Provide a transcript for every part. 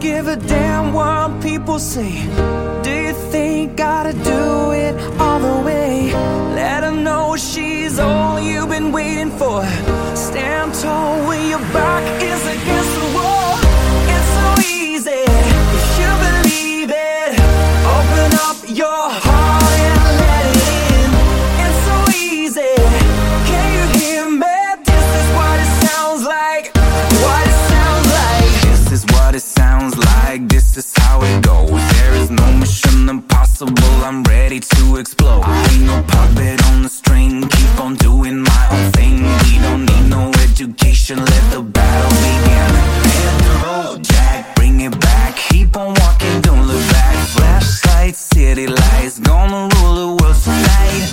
give a damn what people say. Do you think gotta do it all the way? Let her know she's all you've been waiting for. Stand tall when your back is against the wall. It's so easy if you believe it. Open up your heart and let it in. It's so easy. Can you hear me? This is what it sounds like. What it sounds like. This is what it sounds like. This is how it goes. There is no mission impossible. I'm ready to explode. I ain't no puppet on the string. Keep on doing my own thing. We don't need no education. Let the battle begin. Hit the road, Jack. Bring it back. Keep on walking. Don't look back. Flashlights, city lights. Gonna rule the world tonight.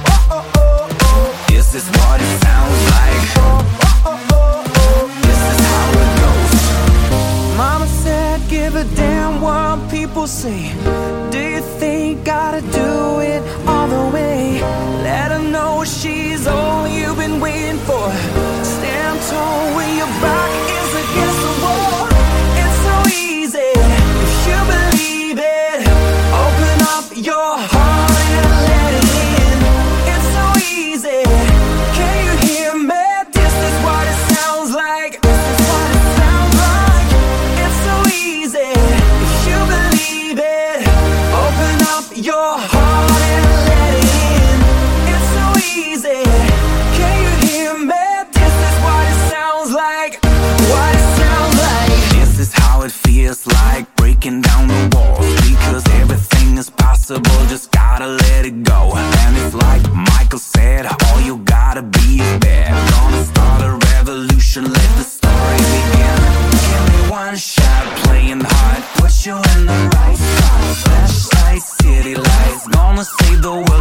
This is what it sounds like. This is how it goes. Mama said give a damn what people say. Do you think gotta do it all the way? Let her know she's all you've been waiting for. Stand tall when your back is against the wall. It's so easy if you believe it. Open up your heart and let it in. It's so easy. Can you hear me? This is what it sounds like. This is what it sounds like. It's so easy if you believe it. Open up your heart and let it in. It's so easy. Can you hear me? This is what it sounds like. What it sounds like. This is how it feels like. Breaking down the walls. Because everything is possible. Just gotta let it go. And it's like Michael said, all you gotta be is bad. Gonna start a revolution. Let the story begin. Give me one shot. Playing hard. Put you in the right spot. Flashlights, city lights. Gonna save the world